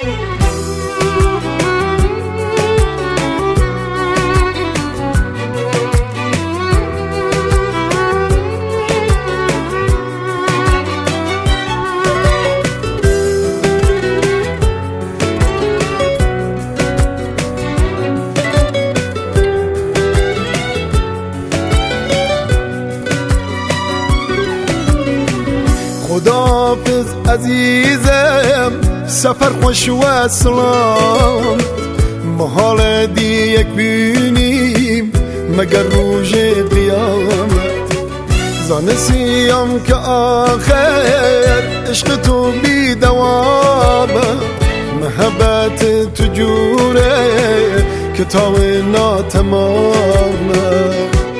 خداحافظ عزیزم، سفر خوش و سلام. محال دیگه بینیم مگر روز قیامت. زانسیم که آخر عشق تو بی دوامه، محبت تو جوره که تا ناتمامه.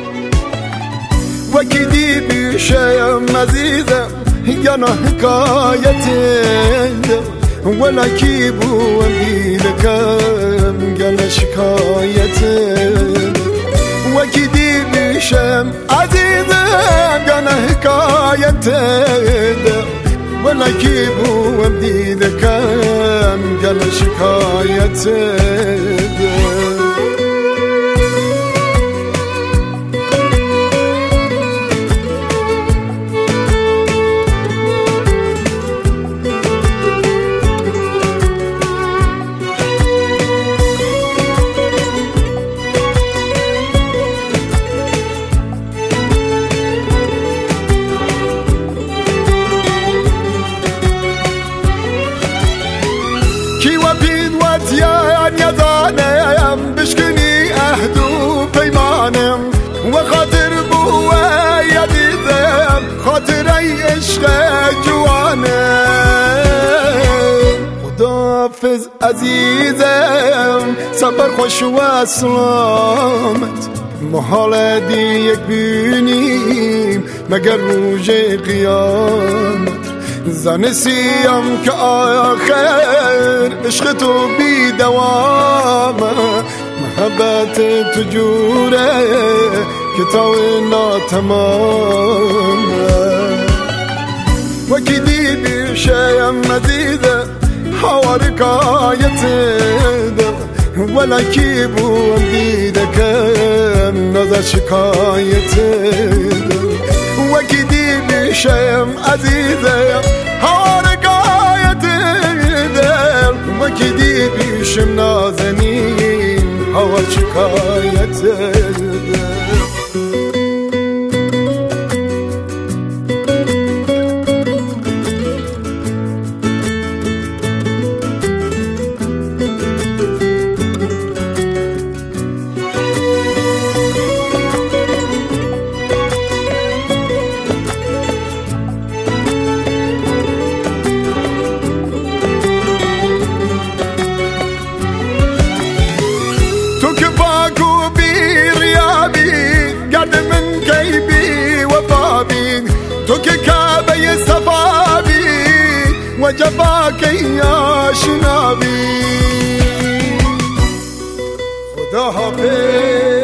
وکی دی بیشم عزیزم یا نه حکایته، ولا کی بو دیدکم یا نه شکایته. وکی دی بیشم عزیزم یا نه حکایته، ولا کی بو دیدکم یا نه شکایته. يزانم بشكني أهدو بيمانم وخاطر بوا يديدم خاطر أي عشق جوانم. خداحافظ عزیزم، سفر خوش و سلامت. محال دیگه بینیم مگر روز قیامت. زانسیم که آخر عشق تو بی دوامه، محبت تو جوره که تا ناتمامه. وکی دی بیشم عزیزه هوا رکایته، ولا کی بو دیدکم نظر شکایته. وکی دی بیشم عزیزم هوا رکایته، وکی دی بیشم نازنین هوا شکایته. تو که کعبه صفابی و جفاک آشنابی. خداحافظ